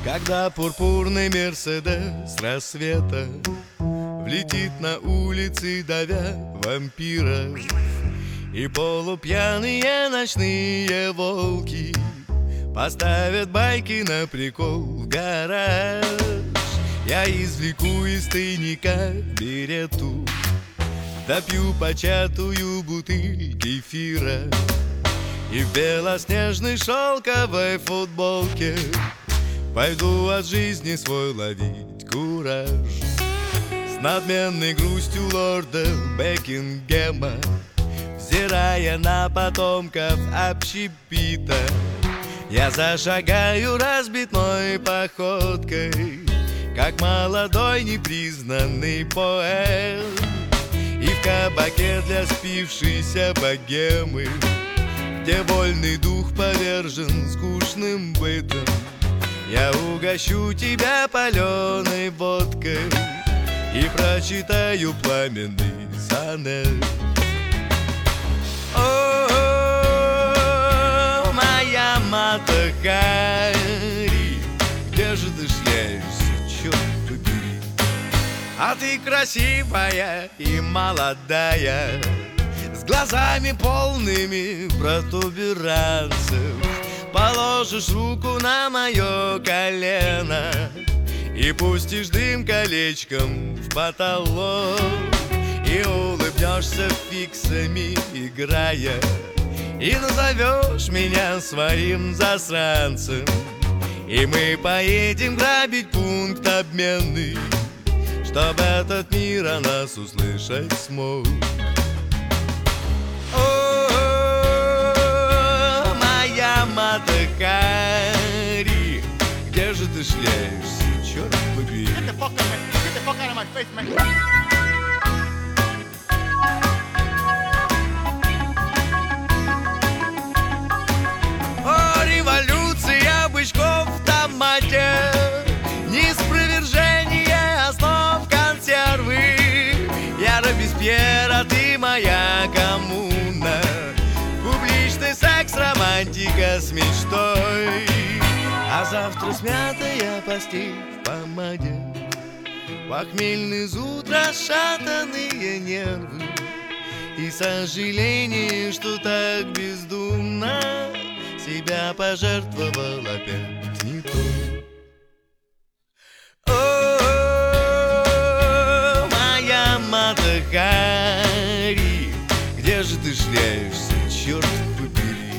Когда пурпурный Мерседес рассвета влетит на улицы, давя вампиров, и полупьяные ночные волки поставят байки на прикол в гараж, я извлеку из тайника берету, допью початую бутыль кефира и в белоснежной шелковой футболке пойду от жизни свой ловить кураж. С надменной грустью лорда Бекингема, взирая на потомков общепита, я зашагаю разбитной походкой, как молодой непризнанный поэт. И в кабаке для спившейся богемы, где вольный дух повержен скучным бытом, я угощу тебя паленой водкой и прочитаю пламенный сонет. О, моя Мата Хари, где же ты шляешься, черт побери? А ты красивая и молодая, с глазами полными протуберанцев, положишь руку на мое колено и пустишь дым колечком в потолок, и улыбнешься фиксами играя, и назовешь меня своим засранцем, и мы поедем грабить пункт обменный, чтоб этот мир о нас услышать смог. Мата Хари, где же ты шляешься, черт побери? О, революция бычков в томате, неспровержение основ консервы. Я Робеспьер, а ты моя коммуна, публичный секс, романтика с мечтой, а завтра смятая постель в помаде, похмельный зуд, расшатанные нервы и сожаление, что так бездумно себя пожертвовал опять не то. О, моя Мата Хари, где же ты шляешься, черт побери?